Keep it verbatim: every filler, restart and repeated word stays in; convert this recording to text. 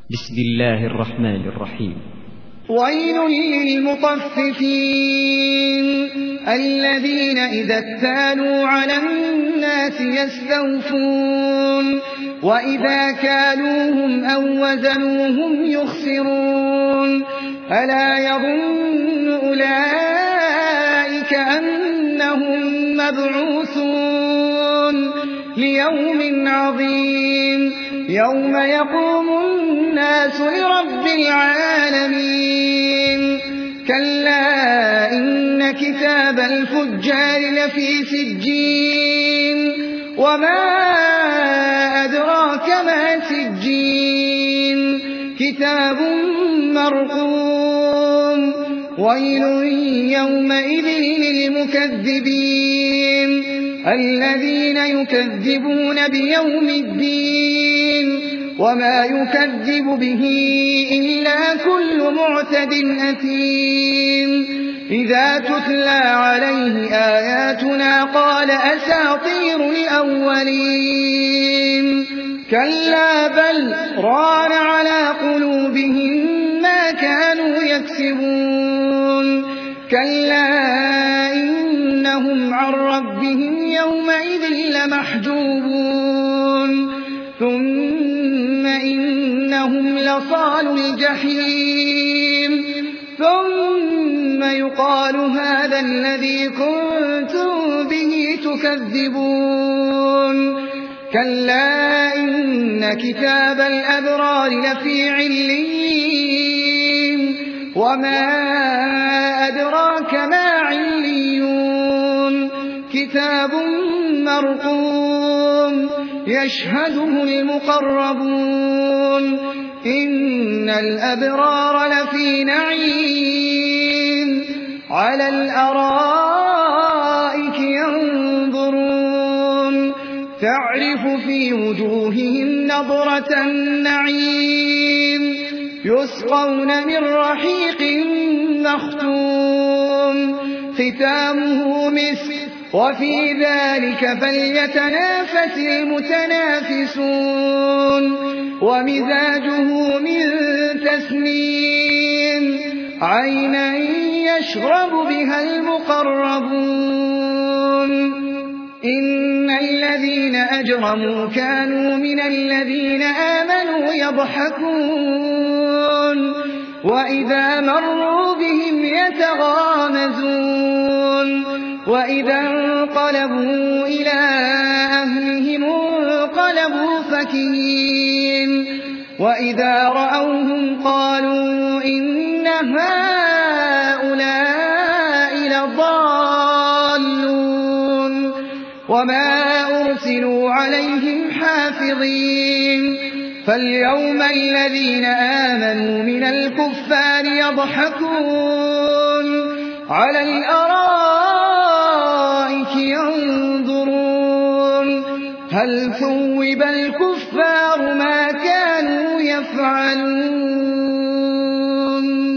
بسم الله الرحمن الرحيم. ويل للمطففين الذين إذا اكتالوا على الناس يستوفون وإذا كالوهم أو وزنوهم يخسرون ألا يظن أولئك أنهم مبعوثون ليوم عظيم يوم يقوم الناس لرب العالمين كلا إن كتاب الفجار لفي سجين وما أدراك ما سجين كتاب مرقوم ويل يومئذ للمكذبين الذين يكذبون بيوم الدين وما يكذب به إلا كل معتد أثيم إذا تتلى عليه آياتنا قال أساطير الأولين كلا بل ران على قلوبهم ما كانوا يكسبون كلا إنهم عن ربهم يومئذ لمحجوبون ثم إنهم لصالوا الجحيم ثم يقال هذا الذي كنتم به تكذبون كلا إن كتاب الأبرار لفي عليين وما أدراك ما عليون كتاب مرقوم يشهده المقربون إن الأبرار لفي نعيم على الأرائك ينظرون تعرف في وجوههم نضرة النعيم يسقون من رحيق مختوم ختامه مسك وفي ذلك فليتنافس المتنافسون ومزاجه من تسنيم عينا يشرب بها المقربون إن الذين أجرموا كانوا من الذين آمنوا يضحكون وإذا مروا بهم يتغامزون وإذا انقلبوا إلى أهلهم انقلبوا فكهين وإذا رأوهم قالوا إن هؤلاء لضالون وما أرسلوا عليهم حافظين فاليوم الذين آمنوا من الكفار يضحكون على الأرائك ينظرون هل ثوب الكفار ما كانوا يفعلون.